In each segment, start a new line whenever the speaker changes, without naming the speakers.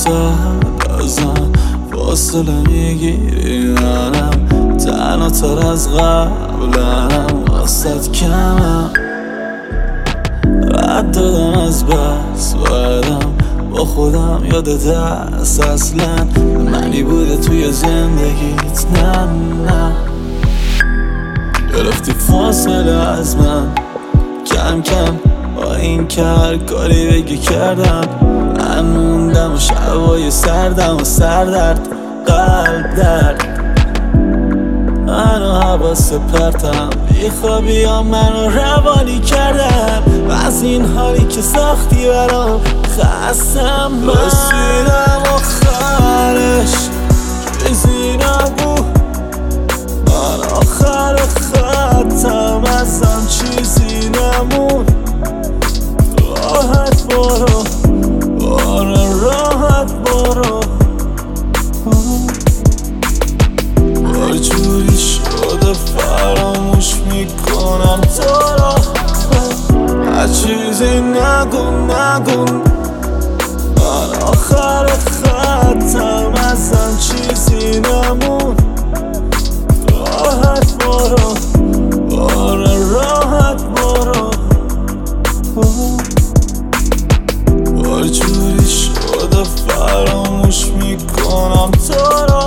فرصت ازم فاصله میگیری، منم تنها تر از قبلنم، واسط کمم رد دادم از بس بعدم با خودم یاد دست اصلا منی بوده توی زندگیت، نه نه گرفتی فاصله از من کم کم با این که هر کاری بگی کردم، من موندم و شبای سردم و سردرد قلب درد منو حواس پرتم بیخوابی ها منو روانی کردم، از این حالی که ساختی برام خستم رسیدم آخرش چیزی نبود، من آخر خطم ازم چیزی نمون، راحت برو آره راحت برو، هر جوری شده فراموش میکنم تو را، هر چیزی نگو نگو، من آخر خطم ازم چیزی نمون، راحت برو آره راحت برو، هر جوری شده فراموش میکنم تو را.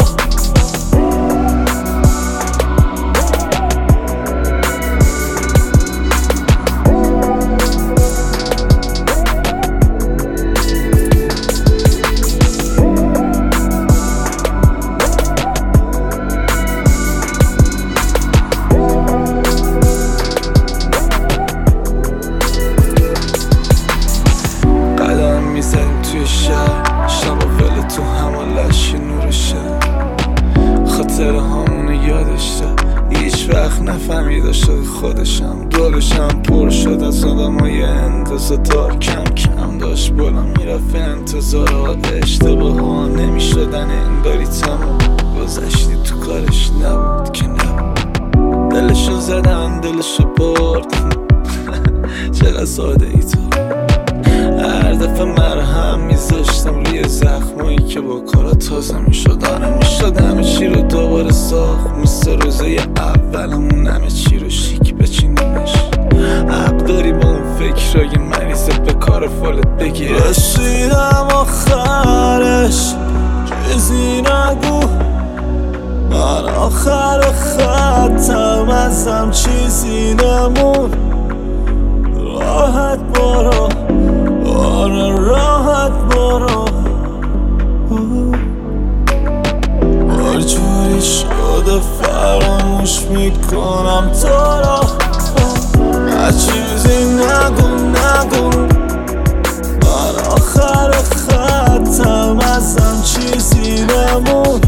میزنیم توی شهر شب و ول تو همه لشی نور شهر، خاطر همونو یادش رفت هیچ وقت نفهمیده شد خودشم، دلشم پر شد از آدم های انتظار، کم کم داشت بالا میرفت انتظارات، اشتباه ها نمیشدن انگاری تمام، گذشتی تو کارش نبود که نبود، دلشو زدن دلشو بردن چقدر ساده ای تو، هر دفعه مرهم میذاشتم روی زخمایی که با کارا تازه میشد، آره میشد همه چی رو دوباره ساخت، مثل روزه اولمون همه چی رو شیک بچینیمش، حق داری با اون فکرای مریضه به کار فالت بگیر، رسیدم آخرش چیزی نگو، من آخر خطم ازم چیزی نمون، راحت برو آره راحت برو، هر جوری شده فراموش میکنم تو را، هر چیزی نگو نگو، من آخر خطم ازم چیزی نمون،